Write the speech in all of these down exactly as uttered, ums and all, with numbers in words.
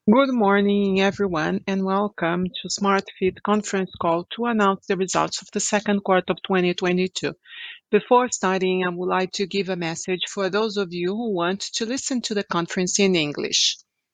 Good morning, everyone, and welcome to SmartFit conference call to announce the results of the second quarter of twenty twenty-two. Before starting, I would like to give a message for those of you who want to listen to the conference in English.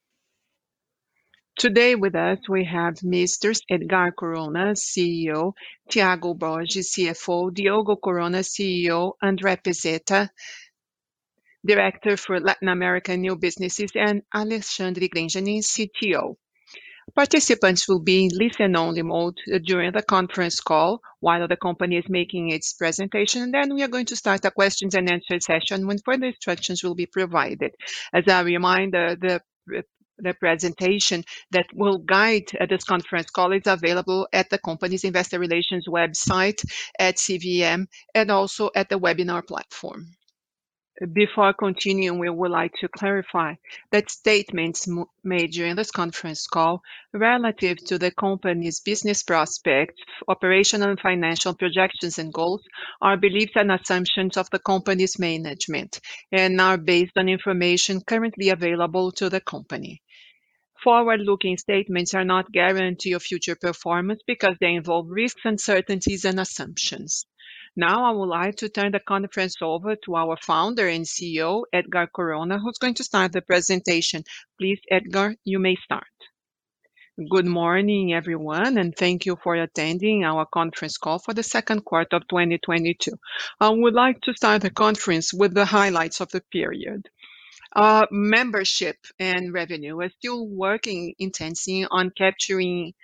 Today with us, we have Mister Edgar Corona, C E O, Thiago Borges, C F O, Diogo Corona, C E O, André Pezeta, Director for Latin American New Businesses, and Alexandre Grenjanin, C T O. Participants will be in listen-only mode during the conference call while the company is making its presentation, and then we are going to start a questions and answer session when further instructions will be provided. As a reminder, the the presentation that will guide uh, this conference call is available at the company's investor relations website at C V M and also at the webinar platform. Before continuing, we would like to clarify that statements made during this conference call relative to the company's business prospects, operational and financial projections and goals are beliefs and assumptions of the company's management and are based on information currently available to the company. Forward-looking statements are not guarantee of future performance because they involve risks, uncertainties, and assumptions. Now I would like to turn the conference over to our founder and C E O, Edgar Corona, who's going to start the presentation. Please, Edgar, you may start. Good morning, everyone, and thank you for attending our conference call for the second quarter of twenty twenty-two. I would like to start the conference with the highlights of the period. Uh, membership and revenue. We're still working intensely on capturing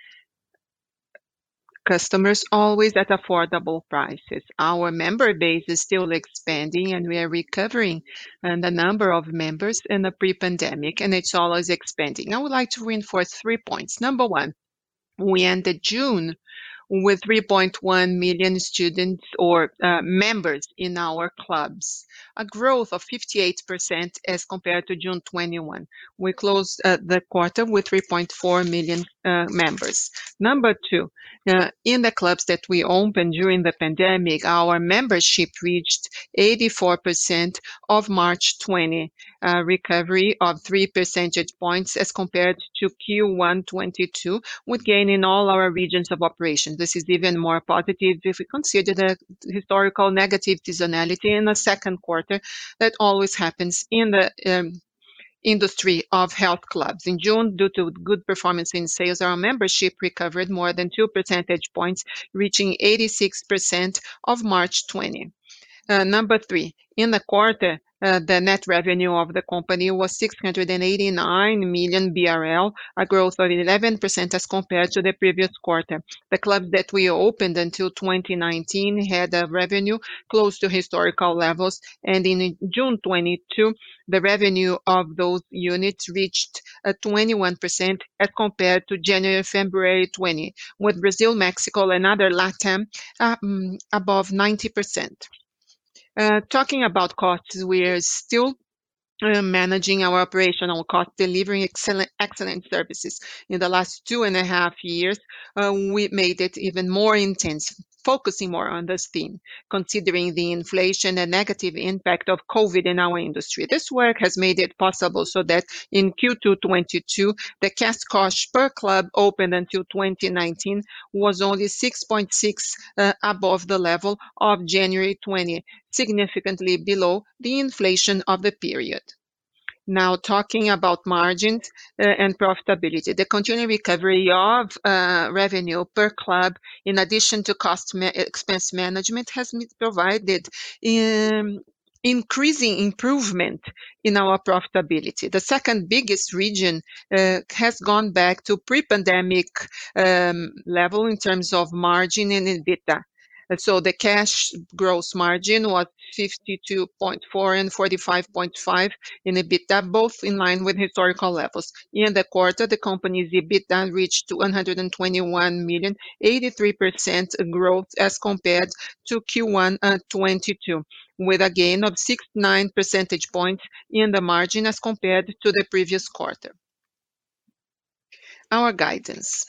customers always at affordable prices. Our member base is still expanding and we are recovering and the number of members in the pre-pandemic, and it's always expanding. I would like to reinforce three points. Number one, we ended June with three point one million students or uh, members in our clubs, a growth of fifty-eight percent as compared to June twenty-one. We closed uh, the quarter with three point four million uh, members. Number two, uh, in the clubs that we opened during the pandemic, our membership reached eighty-four percent of March twenty, uh, recovery of three percentage points as compared to Q one twenty-two, with gain in all our regions of operation. This is even more positive if we consider the historical negative seasonality in the second quarter that always happens in the um, industry of health clubs. In June, due to good performance in sales, our membership recovered more than two percentage points, reaching eighty-six percent of March twenty. Uh, number three, in the quarter, uh, the net revenue of the company was six hundred eighty-nine million B R L, a growth of eleven percent as compared to the previous quarter. The clubs that we opened until twenty nineteen had a revenue close to historical levels, and in June twenty-two, the revenue of those units reached uh, twenty-one percent as compared to January, February twenty, with Brazil, Mexico, and other LATAM uh, um, above ninety percent. Uh, talking about costs, we are still uh, managing our operational costs, delivering excellent, excellent services. In the last two and a half years, uh, we made it even more intense, focusing more on this theme, considering the inflation and negative impact of COVID in our industry. This work has made it possible so that in Q two twenty-two, the cash cost per club opened until twenty nineteen was only six point six uh, above the level of January twenty, significantly below the inflation of the period. Now, talking about margins uh, and profitability, the continuing recovery of uh, revenue per club, in addition to cost ma- expense management, has provided um, increasing improvement in our profitability. The second biggest region uh, has gone back to pre-pandemic um, level in terms of margin and EBITDA. So the cash gross margin was fifty-two point four and forty-five point five in EBITDA, both in line with historical levels. In the quarter, the company's EBITDA reached one hundred twenty-one million, eighty-three percent growth as compared to Q one uh, twenty-two, with a gain of sixty-nine percentage points in the margin as compared to the previous quarter. Our guidance.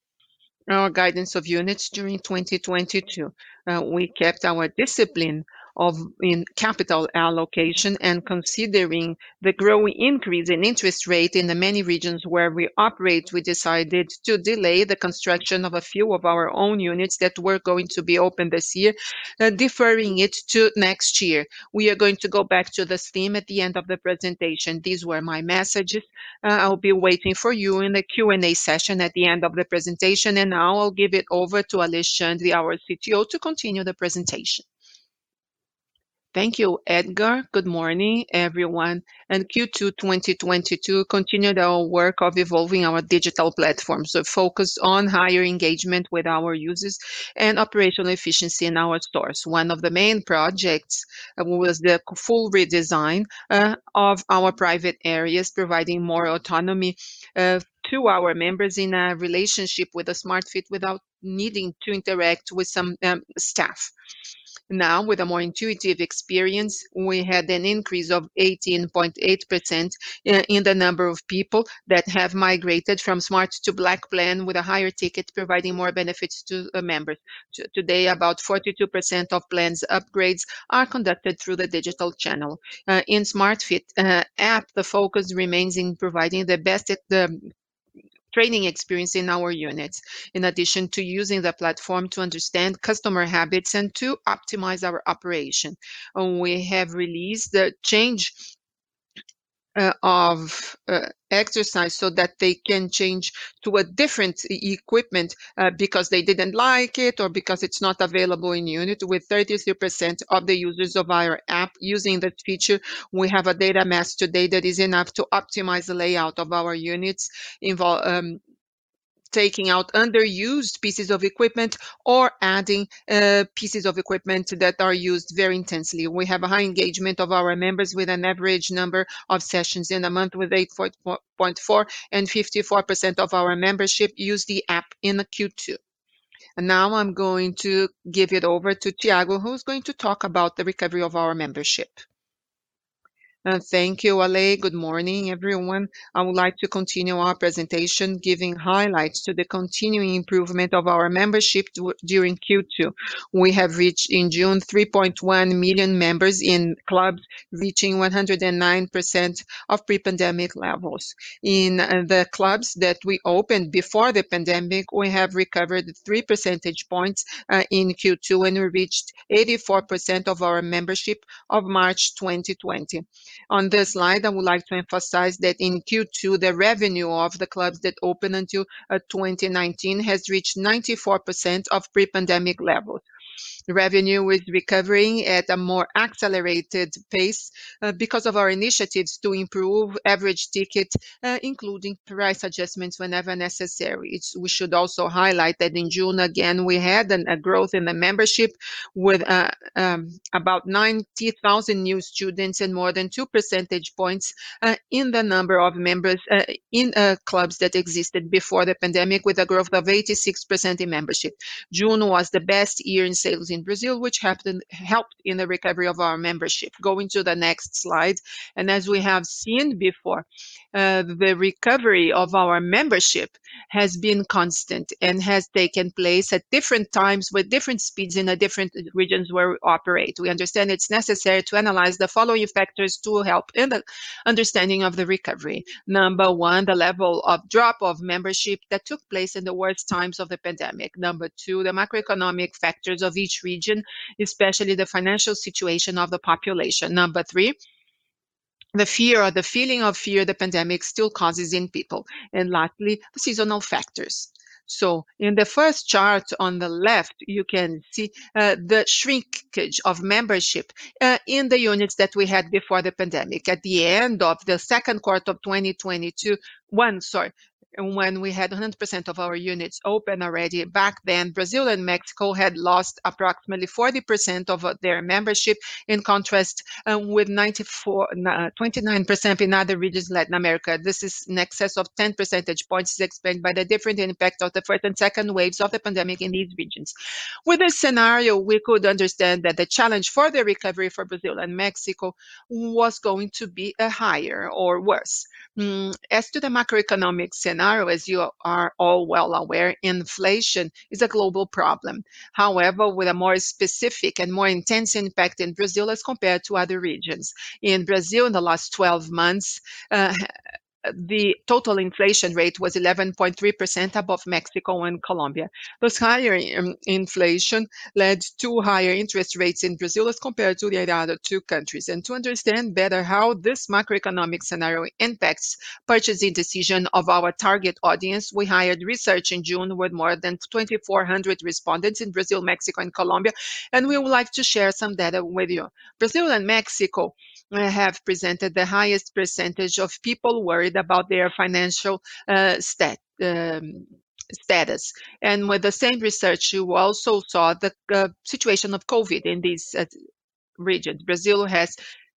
Our guidance of units during twenty twenty-two. Uh, we kept our discipline of in capital allocation, and considering the growing increase in interest rate in the many regions where we operate, we decided to delay the construction of a few of our own units that were going to be open this year, uh, deferring it to next year. We are going to go back to this theme at the end of the presentation. These were my messages. Uh, I'll be waiting for you in the Q and A session at the end of the presentation, and now I'll give it over to Alexandre, our C T O, to continue the presentation. Thank you, Edgar. Good morning, everyone. And Q two twenty twenty-two continued our work of evolving our digital platform, so focused on higher engagement with our users and operational efficiency in our stores. One of the main projects uh, was the full redesign uh, of our private areas, providing more autonomy uh, to our members in a relationship with a smart fit without needing to interact with some um, staff. Now, with a more intuitive experience, we had an increase of eighteen point eight percent in the number of people that have migrated from Smart to Black plan with a higher ticket, providing more benefits to uh, members. T- Today, about forty-two percent of plans upgrades are conducted through the digital channel. Uh, in SmartFit uh, app, the focus remains in providing the best the training experience in our units, in addition to using the platform to understand customer habits and to optimize our operation. Uh, We have released the change uh, of uh, exercise so that they can change to a different e- equipment uh, because they didn't like it or because it's not available in unit. With thirty-three percent of the users of our app using that feature, we have a data mass today that is enough to optimize the layout of our units, involve um, taking out underused pieces of equipment or adding uh, pieces of equipment that are used very intensely. We have a high engagement of our members with an average number of sessions in a month with eight point four, and fifty-four percent of our membership use the app in the Q two. And now I'm going to give it over to Tiago, who's going to talk about the recovery of our membership. Uh, thank you, Ale. Good morning, everyone. I would like to continue our presentation giving highlights to the continuing improvement of our membership du- during Q two. We have reached in June three point one million members in clubs, reaching one hundred nine percent of pre-pandemic levels. In uh, the clubs that we opened before the pandemic, we have recovered three percentage points uh, in Q two, and we reached eighty-four percent of our membership of March twenty twenty. On this slide, I would like to emphasize that in Q two, the revenue of the clubs that opened until uh, twenty nineteen has reached ninety-four percent of pre-pandemic levels. Revenue is recovering at a more accelerated pace uh, because of our initiatives to improve average ticket, uh, including price adjustments whenever necessary. It's, we should also highlight that in June, again, we had an, a growth in the membership with uh, um, about ninety thousand new students and more than two percentage points uh, in the number of members uh, in uh, clubs that existed before the pandemic, with a growth of eighty-six percent in membership. June was the best year in sales in Brazil, which happened, helped in the recovery of our membership. Going to the next slide, and as we have seen before, uh, the recovery of our membership has been constant and has taken place at different times with different speeds in the different regions where we operate. We understand it's necessary to analyze the following factors to help in the understanding of the recovery. Number one, the level of drop of membership that took place in the worst times of the pandemic. Number two, the macroeconomic factors of each region, especially the financial situation of the population. Number three, the fear or the feeling of fear the pandemic still causes in people. And lastly, the seasonal factors. So in the first chart on the left, you can see uh, the shrinkage of membership uh, in the units that we had before the pandemic. At the end of the second quarter of twenty twenty-two, one, sorry, when we had one hundred percent of our units open already. Back then, Brazil and Mexico had lost approximately forty percent of uh, their membership, in contrast uh, with ninety-four, uh, twenty-nine percent in other regions in Latin America. This is in excess of ten percentage points, is explained by the different impact of the first and second waves of the pandemic in these regions. With this scenario, we could understand that the challenge for the recovery for Brazil and Mexico was going to be uh, higher or worse. Mm, as to the macroeconomic scenario, as you are all well aware, inflation is a global problem. However, with a more specific and more intense impact in Brazil as compared to other regions. In Brazil, in the last twelve months, uh, the total inflation rate was eleven point three percent above Mexico and Colombia. Those higher um, inflation led to higher interest rates in Brazil as compared to the other two countries. And to understand better how this macroeconomic scenario impacts purchasing decision of our target audience, we hired research in June with more than twenty-four hundred respondents in Brazil, Mexico, and Colombia, and we would like to share some data with you. Brazil and Mexico have presented the highest percentage of people worried about their financial uh, stat, um, status. And with the same research, you also saw the uh, situation of COVID in these uh, regions. Brazil has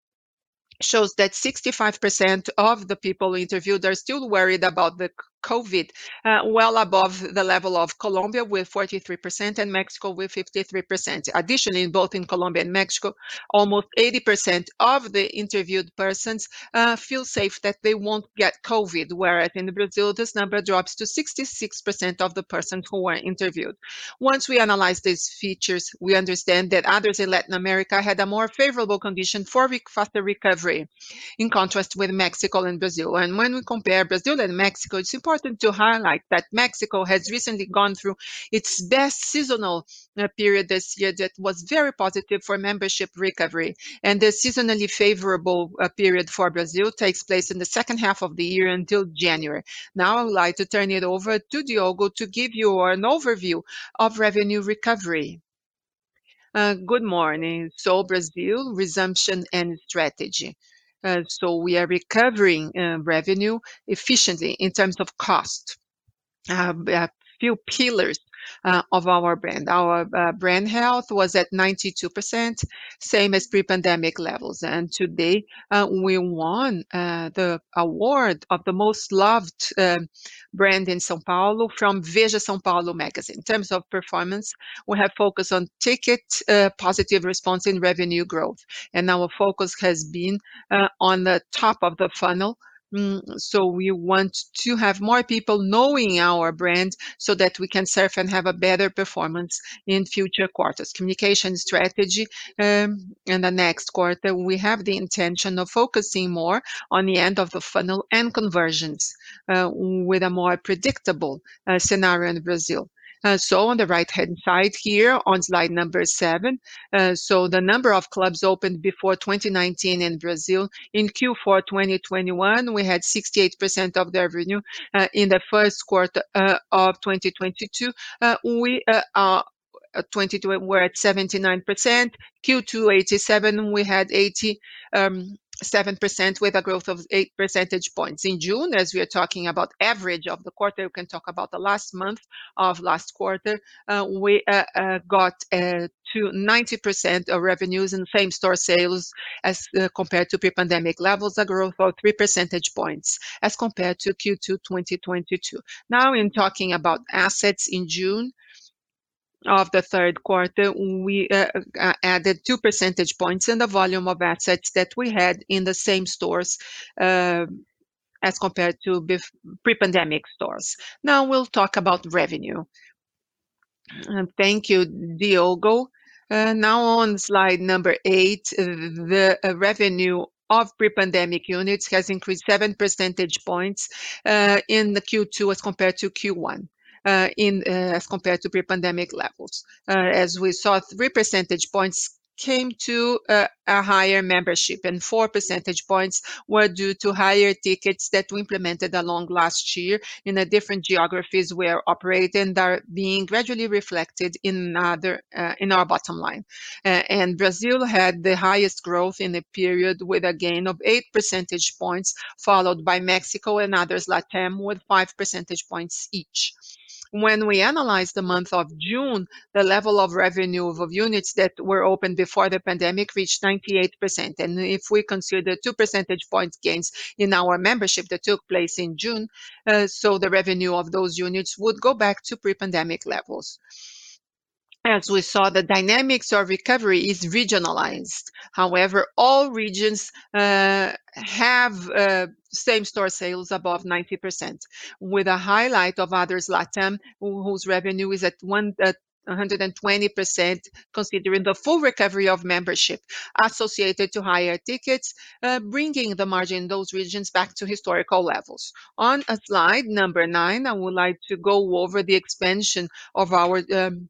shows that sixty-five percent of the people interviewed are still worried about the COVID, uh, well above the level of Colombia with forty-three percent and Mexico with fifty-three percent. Additionally, both in Colombia and Mexico, almost eighty percent of the interviewed persons uh, feel safe that they won't get COVID, whereas in Brazil, this number drops to sixty-six percent of the persons who were interviewed. Once we analyze these features, we understand that others in Latin America had a more favorable condition for faster recovery, in contrast with Mexico and Brazil. And when we compare Brazil and Mexico, it's important to highlight that Mexico has recently gone through its best seasonal uh, period this year that was very positive for membership recovery. And the seasonally favorable uh, period for Brazil takes place in the second half of the year until January. Now I would like to turn it over to Diogo to give you an overview of revenue recovery. Uh, good morning. So Brazil, resumption and strategy. Uh, so we are recovering uh, revenue efficiently in terms of cost. Uh, a few pillars uh, of our brand. Our uh, brand health was at ninety-two percent, same as pre-pandemic levels. And today uh, we won uh, the award of the most loved um brand in São Paulo from Veja São Paulo magazine. In terms of performance, we have focused on ticket uh, positive response in revenue growth. And our focus has been uh, on the top of the funnel. Mm, so we want to have more people knowing our brand so that we can serve and have a better performance in future quarters. Communication strategy um, in the next quarter, we have the intention of focusing more on the end of the funnel and conversions uh, with a more predictable uh, scenario in Brazil. Uh, so on the right-hand side here on slide number seven, uh, so the number of clubs opened before twenty nineteen in Brazil. In Q four twenty twenty-one, we had sixty-eight percent of the revenue. Uh, in the first quarter uh, of twenty twenty-two, uh, we uh, are uh, twenty-two we're at seventy-nine percent. Q two eighty-seven, we had eighty. Um, seven percent with a growth of eight percentage points. In June, as we are talking about average of the quarter, we can talk about the last month of last quarter, uh, we uh, uh, got uh, to ninety percent of revenues in same-store sales as uh, compared to pre-pandemic levels, a growth of three percentage points as compared to Q two twenty twenty-two. Now, in talking about assets in June, of the third quarter, we uh, uh, added two percentage points in the volume of assets that we had in the same stores uh, as compared to pre-pandemic stores. Now we'll talk about revenue. Uh, thank you, Diogo. Uh, now on slide number eight, uh, the uh, revenue of pre-pandemic units has increased seven percentage points uh, in the Q two as compared to Q one. Uh, in uh, as compared to pre-pandemic levels. Uh, as we saw, three percentage points came to uh, a higher membership, and four percentage points were due to higher tickets that we implemented along last year in the different geographies we're operating and are being gradually reflected in other uh, in our bottom line. Uh, and Brazil had the highest growth in the period with a gain of eight percentage points, followed by Mexico and others LATAM with five percentage points each. When we analyze the month of June, the level of revenue of units that were opened before the pandemic reached ninety-eight percent. And if we consider two percentage point gains in our membership that took place in June, uh, so the revenue of those units would go back to pre-pandemic levels. As we saw, the dynamics of recovery is regionalized. However, all regions uh, have uh, same-store sales above ninety percent, with a highlight of others LATAM, who- whose revenue is at one, uh, one hundred twenty percent, considering the full recovery of membership associated to higher tickets, uh, bringing the margin in those regions back to historical levels. On a slide number nine, I would like to go over the expansion of our um,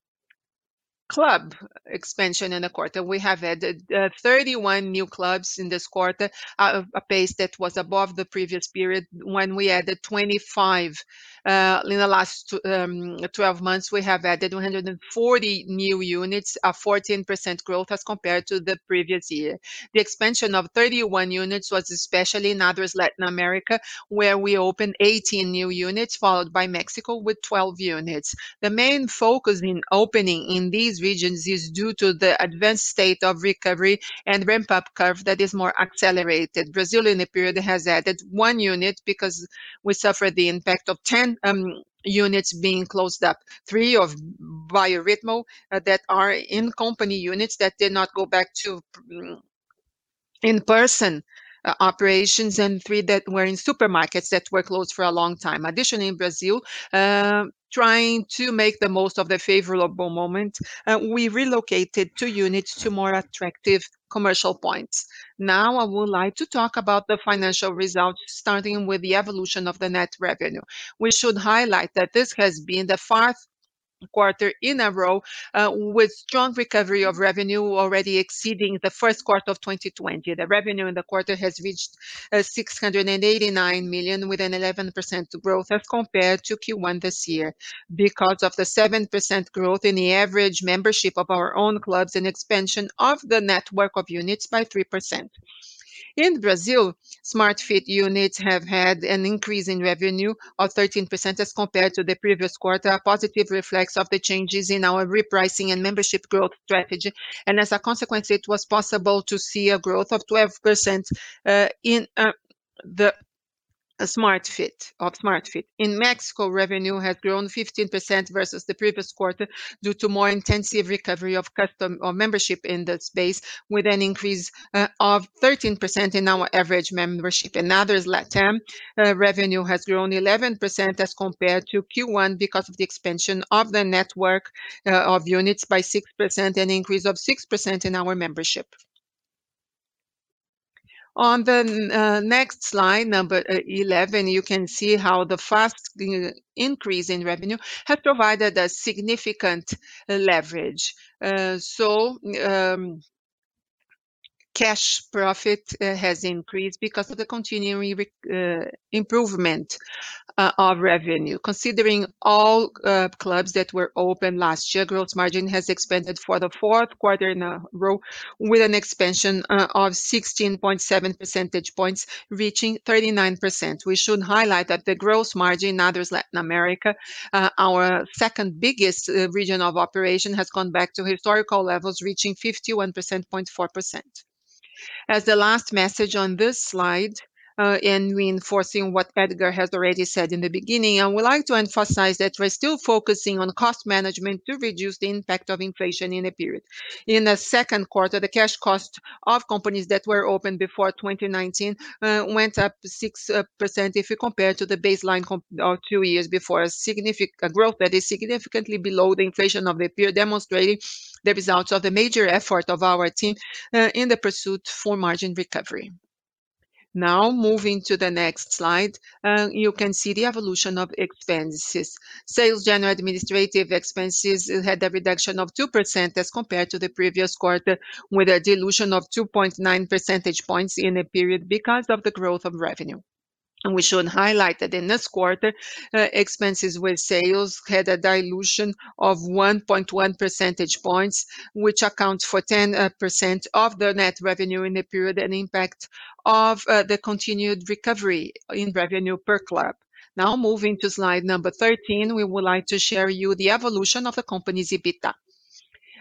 club expansion in the quarter. We have added uh, thirty-one new clubs in this quarter, uh, a pace that was above the previous period when we added twenty-five. Uh, in the last um, twelve months, we have added one hundred forty new units, a fourteen percent growth as compared to the previous year. The expansion of thirty-one units was especially in others Latin America, where we opened eighteen new units, followed by Mexico with twelve units. The main focus in opening in these regions is due to the advanced state of recovery and ramp-up curve that is more accelerated. Brazil in the period has added one unit because we suffered the impact of ten um, units being closed up, three of Biorhytmo uh, that are in company units that did not go back to um, in-person uh, operations, and three that were in supermarkets that were closed for a long time. Additionally, in Brazil, uh, trying to make the most of the favorable moment, uh, we relocated two units to more attractive commercial points. Now, I would like to talk about the financial results, starting with the evolution of the net revenue. We should highlight that this has been the fourth quarter in a row uh, with strong recovery of revenue already exceeding the first quarter of twenty twenty. The revenue in the quarter has reached uh, six hundred eighty-nine million with an eleven percent growth as compared to Q one this year because of the seven percent growth in the average membership of our own clubs and expansion of the network of units by three percent. In Brazil, Smart Fit units have had an increase in revenue of thirteen percent as compared to the previous quarter, a positive reflex of the changes in our repricing and membership growth strategy. And as a consequence, it was possible to see a growth of twelve percent uh, in uh, the a Smart Fit of Smart Fit. In Mexico, revenue has grown fifteen percent versus the previous quarter due to more intensive recovery of custom or membership in the space, with an increase uh, of thirteen percent in our average membership. In others, LATAM uh, revenue has grown eleven percent as compared to Q one because of the expansion of the network uh, of units by six percent, and an increase of six percent in our membership. On the uh, next slide, number uh, eleven, you can see how the fast uh, increase in revenue has provided a significant uh, leverage. Uh, so, um, cash profit uh, has increased because of the continuing uh, improvement uh, of revenue. Considering all uh, clubs that were open last year, gross margin has expanded for the fourth quarter in a row with an expansion uh, of sixteen point seven percentage points, reaching thirty-nine percent. We should highlight that the gross margin in others Latin America, uh, our second biggest uh, region of operation, has gone back to historical levels, reaching fifty-one point four percent. As the last message on this slide, uh, and reinforcing what Edgar has already said in the beginning, I would like to emphasize that we're still focusing on cost management to reduce the impact of inflation in a period. In the second quarter, the cash cost of companies that were open before twenty nineteen uh, went up six percent if you compare to the baseline of two years before, a significant a growth that is significantly below the inflation of the period, demonstrating the results of the major effort of our team uh, in the pursuit for margin recovery. Now, moving to the next slide, uh, you can see the evolution of expenses. Sales general administrative expenses had a reduction of two percent as compared to the previous quarter, with a dilution of two point nine percentage points in a period because of the growth of revenue. And we should highlight that in this quarter, uh, expenses with sales had a dilution of one point one percentage points, which accounts for ten percent of the net revenue in the period, and impact of uh, the continued recovery in revenue per club. Now, moving to slide number thirteen, we would like to share you the evolution of the company's EBITDA.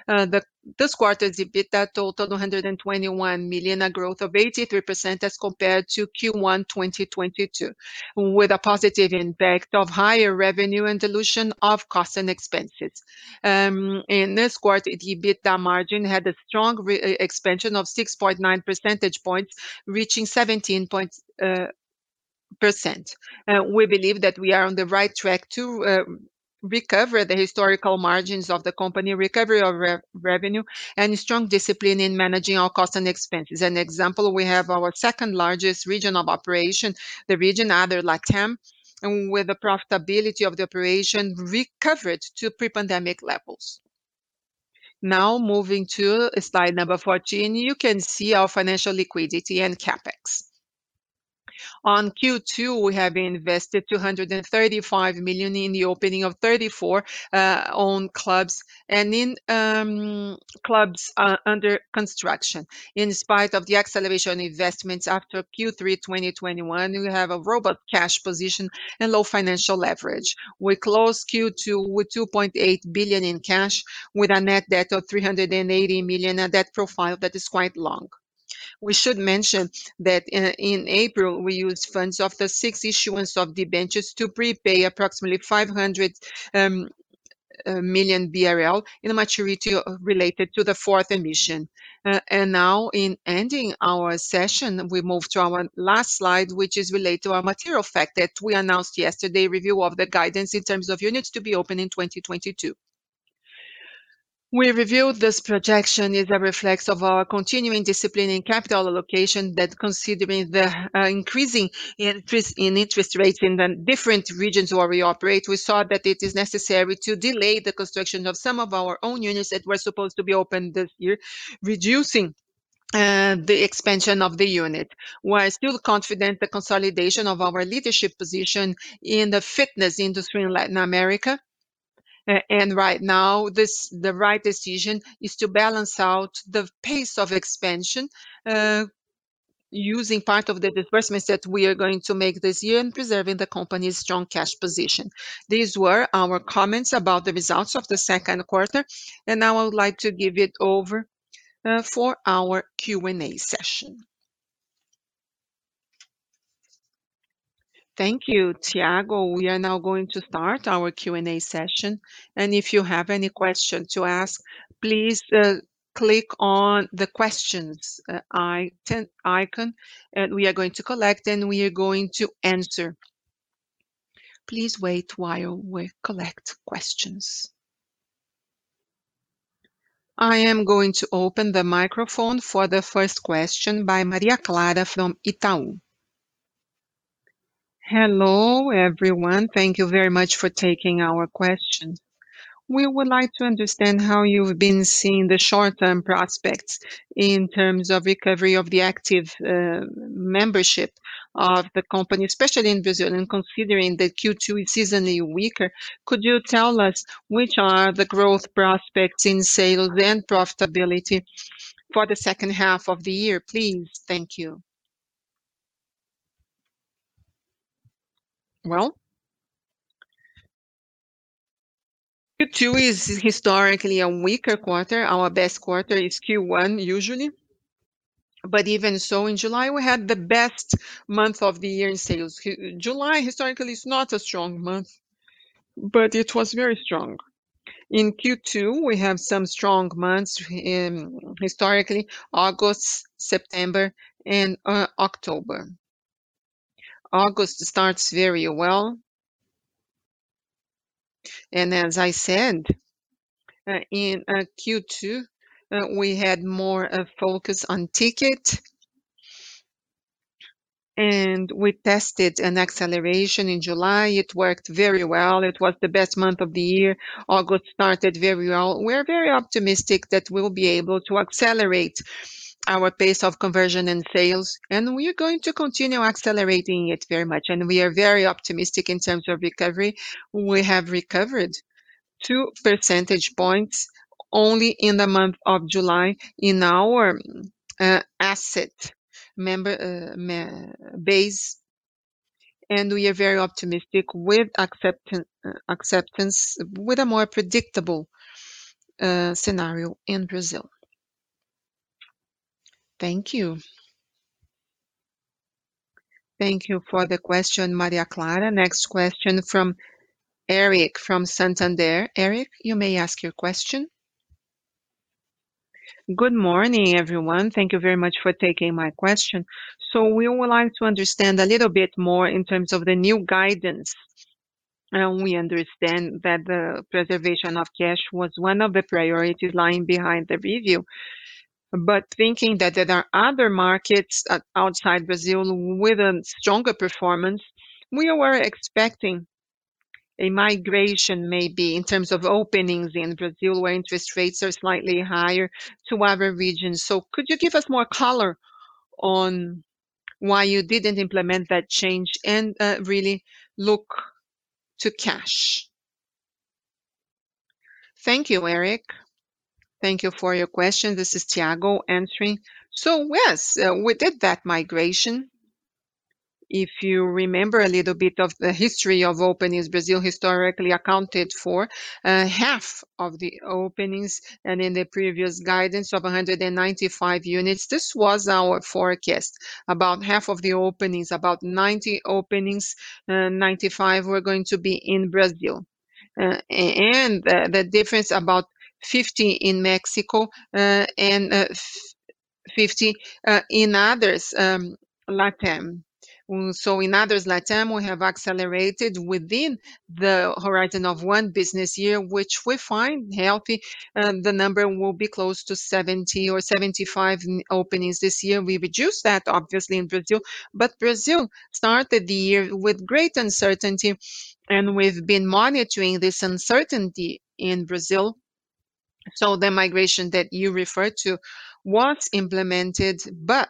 Uh, the, this quarter's EBITDA totaled one hundred twenty-one million, a growth of eighty-three percent as compared to Q one twenty twenty-two, with a positive impact of higher revenue and dilution of costs and expenses. Um, in this quarter, the EBITDA margin had a strong re- expansion of six point nine percentage points, reaching seventeen point percent. Uh, we believe that we are on the right track to uh, recover the historical margins of the company, recovery of re- revenue, and strong discipline in managing our costs and expenses. An example, we have our second largest region of operation, the region other LATAM, and with the profitability of the operation recovered to pre-pandemic levels. Now, moving to slide number fourteen, you can see our financial liquidity and CapEx. On Q two, we have invested two hundred thirty-five million in the opening of thirty-four uh, own clubs and in um, clubs uh, under construction. In spite of the acceleration investments after Q three twenty twenty-one, we have a robust cash position and low financial leverage. We closed Q two with two point eight billion in cash, with a net debt of three hundred eighty million, a debt profile that is quite long. We should mention that in, in April, we used funds of the six issuance of debentures to prepay approximately five hundred um, uh, million B R L in a maturity uh, related to the fourth emission. Uh, and now, in ending our session, we move to our last slide, which is related to our material fact that we announced yesterday, review of the guidance in terms of units to be open in twenty twenty-two. We reviewed this projection is a reflex of our continuing discipline in capital allocation that considering the uh, increasing interest in interest rates in the different regions where we operate, we saw that it is necessary to delay the construction of some of our own units that were supposed to be open this year, reducing uh, the expansion of the unit. We're still confident the consolidation of our leadership position in the fitness industry in Latin America. A- And right now, this the right decision is to balance out the pace of expansion, uh, using part of the disbursements that we are going to make this year and preserving the company's strong cash position. These were our comments about the results of the second quarter, and now I would like to give it over uh, for our Q and A session. Thank you, Tiago. We are now going to start our Q and A session. And if you have any question to ask, please uh, click on the questions uh, icon, icon, and we are going to collect and we are going to answer. Please wait while we collect questions. I am going to open the microphone for the first question by Maria Clara from Itaú. Hello, everyone. Thank you very much for taking our question. We would like to understand how you've been seeing the short-term prospects in terms of recovery of the active uh, membership of the company, especially in Brazil, and considering that Q two is seasonally weaker. Could you tell us which are the growth prospects in sales and profitability for the second half of the year, please? Thank you. Well, Q two is historically a weaker quarter. Our best quarter is Q one usually. But even so, in July, we had the best month of the year in sales. Hi- July historically is not a strong month, but it was very strong. In Q two, we have some strong months um, historically, August, September, and uh, October. August starts very well. And as I said, uh, in uh, Q two, uh, we had more uh, focus on ticket, and we tested an acceleration in July. It worked very well. It was the best month of the year. August started very well. We're very optimistic that we'll be able to accelerate our pace of conversion and sales, and we are going to continue accelerating it very much. And we are very optimistic in terms of recovery. We have recovered two percentage points only in the month of July in our uh, asset member uh, ma- base, and we are very optimistic with acceptance, acceptance with a more predictable uh, scenario in Brazil? Thank you. Thank you for the question, Maria Clara. Next question from Eric from Santander. Eric, you may ask your question. Good morning, everyone. Thank you very much for taking my question. So we would like to understand a little bit more in terms of the new guidance. And we understand that the preservation of cash was one of the priorities lying behind the review. But thinking that there are other markets uh, outside Brazil with a stronger performance, we were expecting a migration maybe in terms of openings in Brazil where interest rates are slightly higher to other regions. So could you give us more color on why you didn't implement that change and uh, really look to cash? Thank you, Eric. Thank you for your question. This is Tiago answering. So yes, uh, we did that migration. If you remember a little bit of the history of openings, Brazil historically accounted for uh, half of the openings, and in the previous guidance of one hundred ninety-five units, this was our forecast. About half of the openings, about ninety openings, uh, ninety-five were going to be in Brazil. Uh, and uh, the difference about fifty in Mexico uh, and uh, fifty uh, in others, um, LATAM. Mm, So in others LATAM, we have accelerated within the horizon of one business year, which we find healthy. Uh, the number will be close to seventy or seventy-five n- openings this year. We reduced that obviously in Brazil, but Brazil started the year with great uncertainty, and we've been monitoring this uncertainty in Brazil. So the migration that you referred to was implemented, but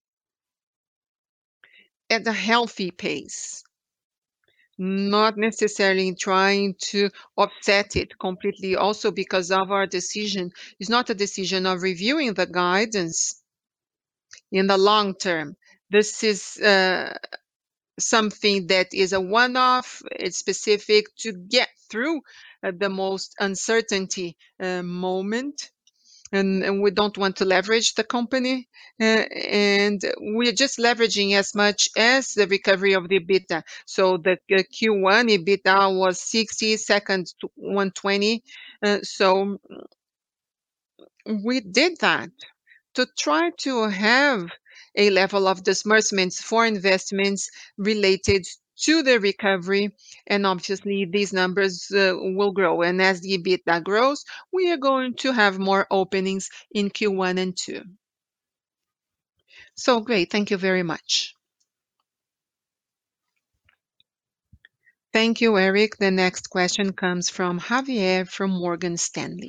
at a healthy pace, not necessarily trying to offset it completely. Also, because of our decision, it's not a decision of reviewing the guidance in the long term. This is uh, something that is a one-off. It's specific to get through uh, the most uncertainty uh, moment. And, and we don't want to leverage the company. Uh, and we're just leveraging as much as the recovery of the EBITDA. So the uh, Q one EBITDA was sixty, second to one twenty. Uh, so we did that to try to have a level of disbursements for investments related to the recovery. And obviously, these numbers uh, will grow. And as the EBITDA grows, we are going to have more openings in Q one and two. So great. Thank you very much. Thank you, Eric. The next question comes from Javier from Morgan Stanley.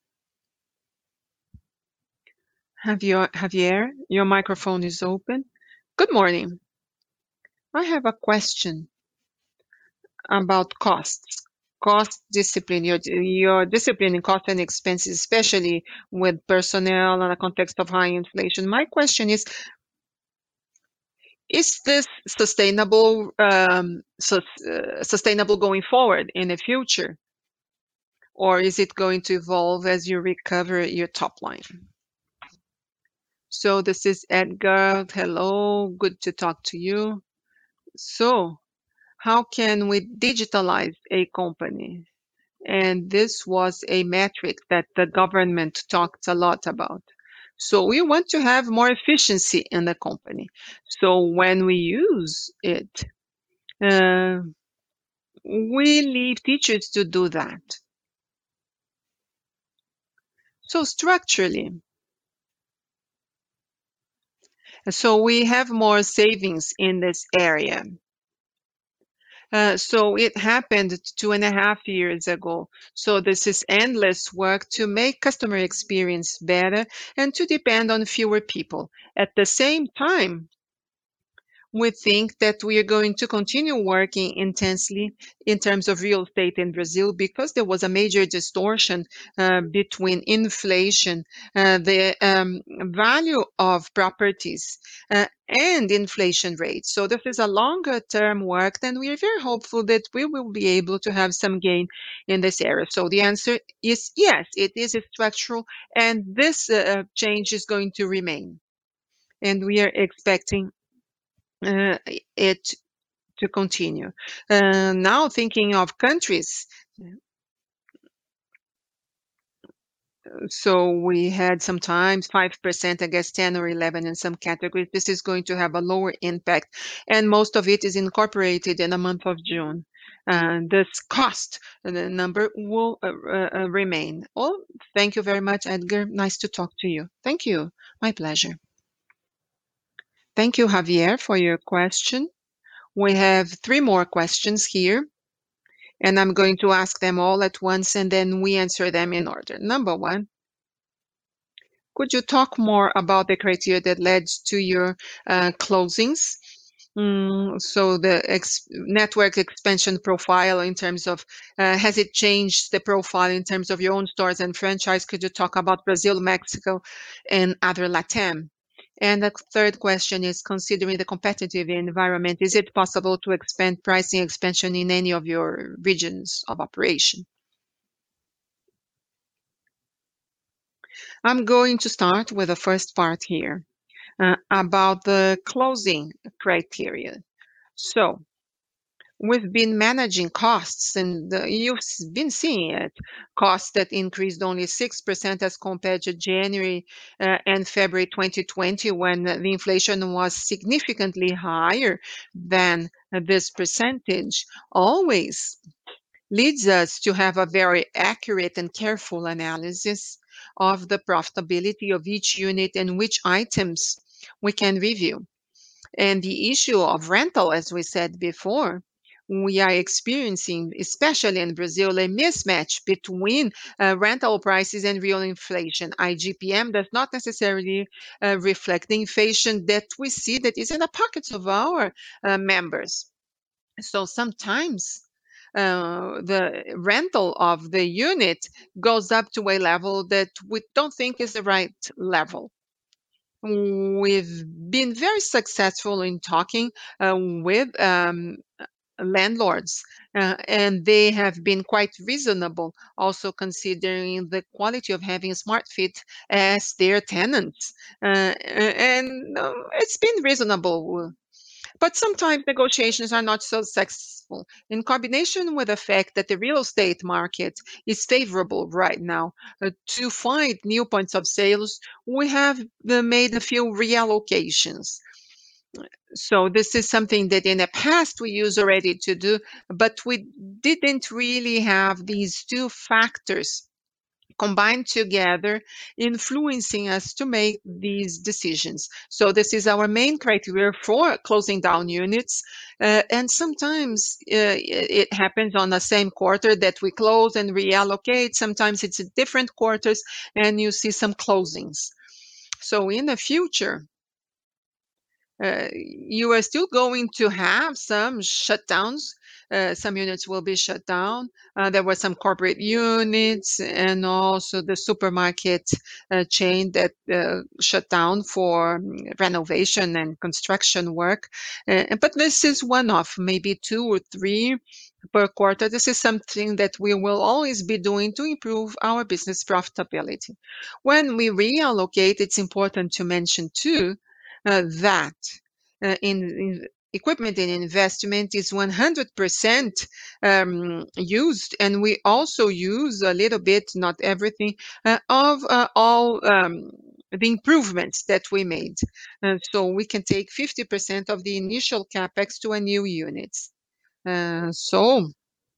Javier, Javier, your microphone is open. Good morning. I have a question about costs, cost discipline, your your discipline in cost and expenses, especially with personnel in a context of high inflation. My question is, is this sustainable, um, sus- uh, sustainable going forward in the future, or is it going to evolve as you recover your top line? So this is Edgar. Hello, good to talk to you. So, how can we digitalize a company? And this was a metric that the government talked a lot about. So we want to have more efficiency in the company. So when we use it, uh, we leave teachers to do that. So structurally, so we have more savings in this area. Uh, so it happened two and a half years ago. So this is endless work to make customer experience better and to depend on fewer people. At the same time, we think that we are going to continue working intensely in terms of real estate in Brazil because there was a major distortion uh, between inflation, uh, the um, value of properties, uh, and inflation rates. So this is a longer term work, and we are very hopeful that we will be able to have some gain in this area. So the answer is yes, it is structural, and this uh, change is going to remain. And we are expecting uh, it to continue. Uh, now, thinking of countries, so we had sometimes five percent against ten or eleven in some categories. This is going to have a lower impact, and most of it is incorporated in the month of June. Uh, this cost uh, the number will uh, uh, uh, remain. Oh, thank you very much, Edgar. Nice to talk to you. Thank you. My pleasure. Thank you, Javier, for your question. We have three more questions here, and I'm going to ask them all at once and then we answer them in order. Number one, could you talk more about the criteria that led to your uh, closings? Mm, so the ex network expansion profile in terms of, uh, has it changed the profile in terms of your own stores and franchise? Could you talk about Brazil, Mexico, and other LATAM? And the third question is, considering the competitive environment, is it possible to expand pricing expansion in any of your regions of operation? I'm going to start with the first part here uh, about the closing criteria. So we've been managing costs, and uh, you've s- been seeing it. Costs that increased only six percent as compared to January uh, and February twenty twenty, when the inflation was significantly higher than uh, this percentage, always leads us to have a very accurate and careful analysis of the profitability of each unit and which items we can review. And the issue of rental, as we said before, we are experiencing, especially in Brazil, a mismatch between uh, rental prices and real inflation. I G P M does not necessarily uh, reflect the inflation that we see that is in the pockets of our uh, members. So sometimes uh, the rental of the unit goes up to a level that we don't think is the right level. We've been very successful in talking uh, with um, landlords, uh, and they have been quite reasonable, also considering the quality of having Smart Fit as their tenants. Uh, and uh, it's been reasonable. But sometimes negotiations are not so successful. In combination with the fact that the real estate market is favorable right now uh, to find new points of sales, we have uh, made a few reallocations. So this is something that in the past we used already to do, but we didn't really have these two factors combined together, influencing us to make these decisions. So this is our main criteria for closing down units. Uh, and sometimes uh, it happens on the same quarter that we close and reallocate. Sometimes it's in different quarters and you see some closings. So in the future, uh, you are still going to have some shutdowns. Uh, some units will be shut down. Uh, there were some corporate units and also the supermarket uh, chain that uh, shut down for mm, renovation and construction work. Uh, but this is one off, maybe two or three per quarter. This is something that we will always be doing to improve our business profitability. When we reallocate, it's important to mention too uh, that uh, in, in equipment and investment is one hundred percent um, used, and we also use a little bit, not everything, uh, of uh, all um, the improvements that we made. Uh, so we can take fifty percent of the initial capex to a new unit. Uh, so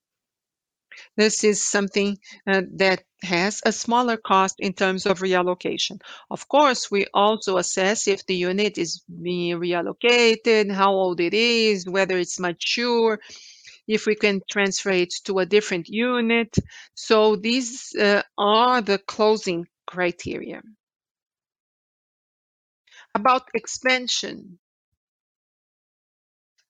this is something uh, that has a smaller cost in terms of reallocation. Of course, we also assess if the unit is being reallocated, how old it is, whether it's mature, if we can transfer it to a different unit. So these uh, are the closing criteria. About expansion,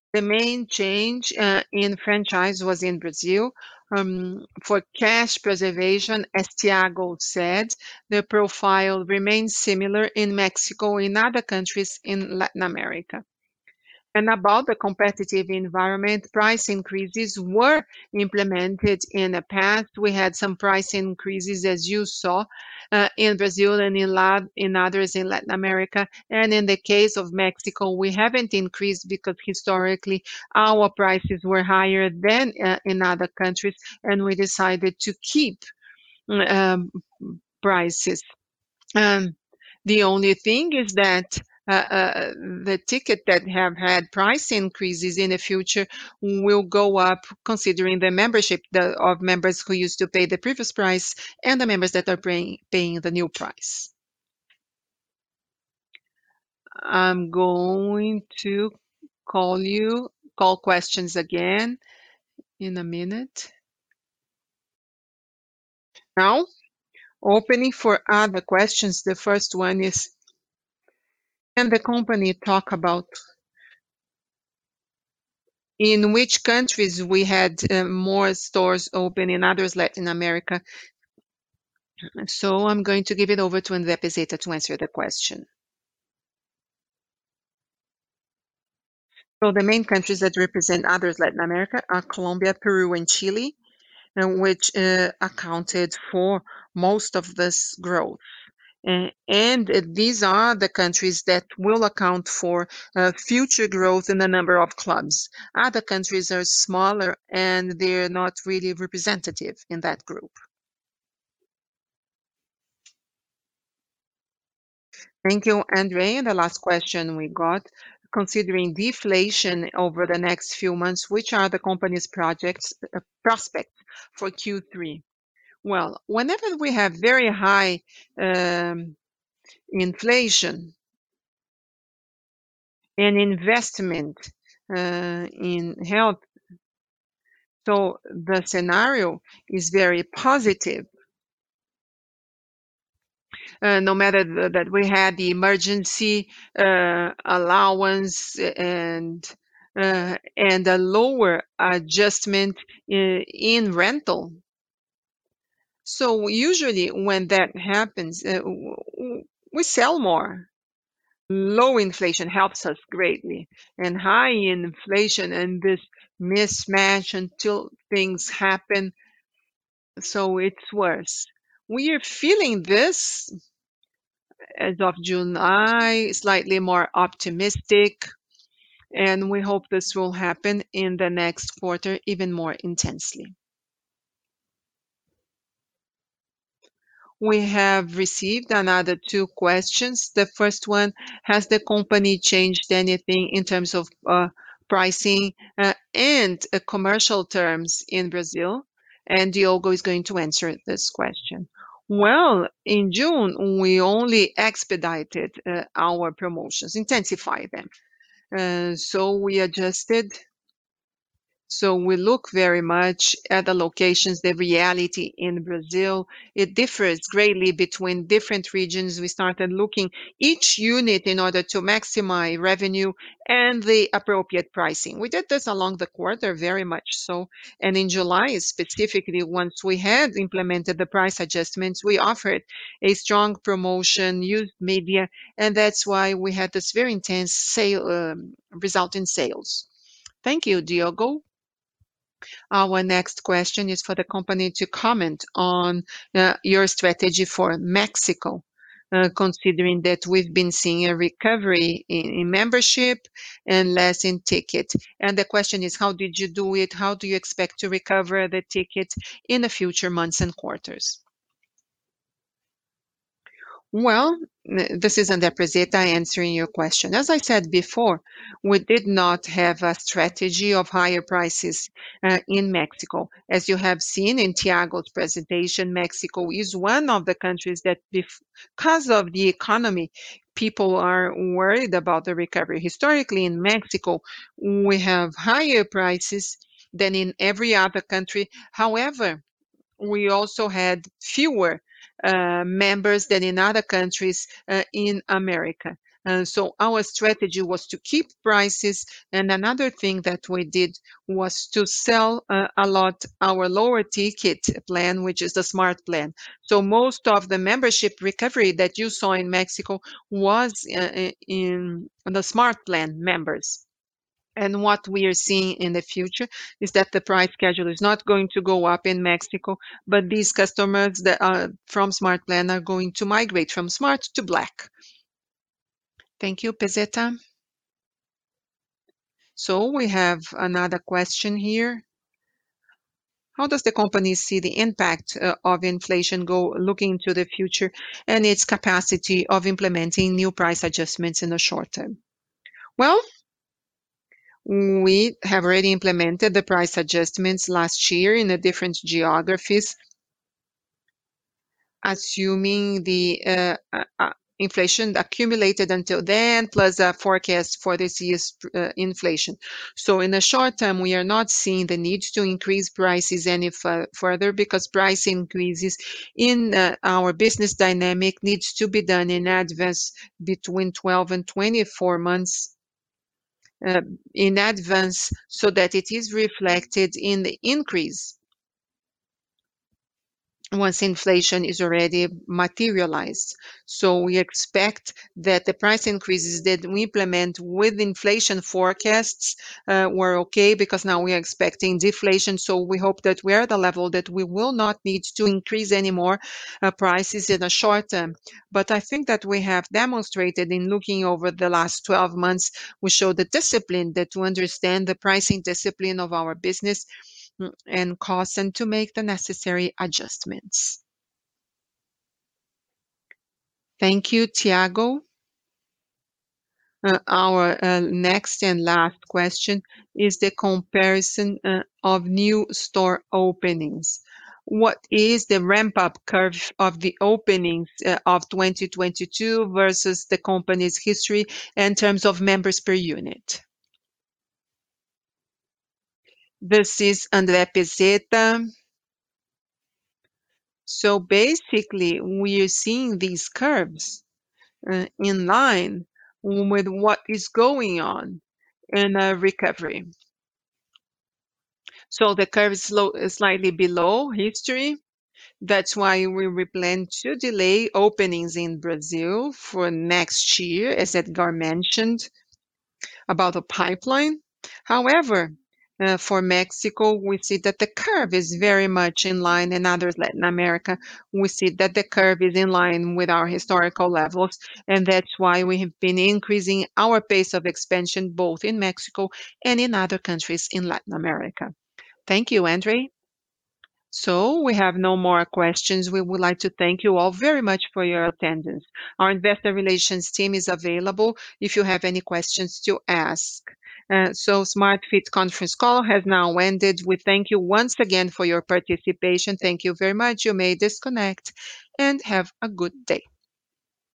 The main change uh, in franchise was in Brazil. Um, for cash preservation, as Thiago said, the profile remains similar in Mexico and other countries in Latin America. And about the competitive environment, price increases were implemented in the past. We had some price increases, as you saw, uh, in Brazil and in, La- in others in Latin America. And in the case of Mexico, we haven't increased because historically our prices were higher than uh, in other countries, and we decided to keep um, prices. Um, the only thing is that uh, uh, the ticket that have had price increases in the future will go up considering the membership the, of members who used to pay the previous price and the members that are paying, paying the new price. I'm going to call you, call questions again in a minute. Now, opening for other questions. The first one is, can the company talk about in which countries we had uh, more stores open in others Latin America? So I'm going to give it over to André Pezeta to answer the question. So the main countries that represent others Latin America are Colombia, Peru, and Chile, uh, which uh, accounted for most of this growth. Uh, and uh, these are the countries that will account for uh, future growth in the number of clubs. Other countries are smaller and they're not really representative in that group. Thank you, Andre. And the last question we got, considering deflation over the next few months, which are the company's projects uh, prospects for Q three? Well, whenever we have very high um, inflation and investment uh, in health, so the scenario is very positive. Uh, no matter th- that we had the emergency uh, allowance and uh, and a lower adjustment in, in rental. So usually when that happens, uh, w- w- we sell more. Low inflation helps us greatly, and high inflation and this mismatch until things happen, so it's worse. We are feeling this as of July, slightly more optimistic, and we hope this will happen in the next quarter even more intensely. We have received another two questions. The first one, has the company changed anything in terms of uh, pricing uh, and uh, commercial terms in Brazil? And Diogo is going to answer this question. Well, in June, we only expedited uh, our promotions, intensified them. Uh, so we adjusted. So we look very much at the locations, the reality in Brazil. It differs greatly between different regions. We started looking each unit in order to maximize revenue and the appropriate pricing. We did this along the quarter very much so. And in July, specifically, once we had implemented the price adjustments, we offered a strong promotion, used media, and that's why we had this very intense sale um, result in sales. Thank you, Diogo. Our next question is for the company to comment on uh, your strategy for Mexico, uh, considering that we've been seeing a recovery in, in membership and less in ticket. And the question is, how did you do it? How do you expect to recover the ticket in the future months and quarters? Well, n- this is Andrea Prezeta answering your question. As I said before, we did not have a strategy of higher prices uh, in Mexico. As you have seen in Tiago's presentation, Mexico is one of the countries that, bef- because of the economy, people are worried about the recovery. Historically, in Mexico, we have higher prices than in every other country. However, we also had fewer uh, members than in other countries uh, in America. Uh, so our strategy was to keep prices. And another thing that we did was to sell uh, a lot our lower ticket plan, which is the Smart plan. So most of the membership recovery that you saw in Mexico was uh, in the Smart plan members. And what we are seeing in the future is that the price schedule is not going to go up in Mexico, but these customers that are from Smart Plan are going to migrate from Smart to Black. Thank you, Pezeta. So we have another question here. How does the company see the impact uh, of inflation go looking into the future and its capacity of implementing new price adjustments in the short term? Well, we have already implemented the price adjustments last year in the different geographies, assuming the uh, uh, uh, inflation accumulated until then, plus a forecast for this year's uh, inflation. So in the short term, we are not seeing the need to increase prices any fu- further, because price increases in uh, our business dynamic needs to be done in advance between twelve and twenty-four months uh, in advance, so that it is reflected in the increase once inflation is already materialized. So we expect that the price increases that we implement with inflation forecasts uh, were okay, because now we are expecting deflation. So we hope that we are at the level that we will not need to increase any more uh, prices in the short term. But I think that we have demonstrated in looking over the last twelve months, we show the discipline that to understand the pricing discipline of our business mm, and costs, and to make the necessary adjustments. Thank you, Tiago. Uh, our uh, next and last question is the comparison uh, of new store openings. What is the ramp-up curve of the openings uh, of twenty twenty-two versus the company's history in terms of members per unit? This is André Pezeta. So basically, we are seeing these curves uh, in line with what is going on in a recovery. So the curve is slow, slightly below history. That's why we we plan to delay openings in Brazil for next year, as Edgar mentioned about the pipeline. However, uh, for Mexico, we see that the curve is very much in line, and other Latin America, we see that the curve is in line with our historical levels, and that's why we have been increasing our pace of expansion both in Mexico and in other countries in Latin America. Thank you, Andre. So we have no more questions. We would like to thank you all very much for your attendance. Our investor relations team is available if you have any questions to ask. Uh, so SmartFit conference call has now ended. We thank you once again for your participation. Thank you very much. You may disconnect and have a good day.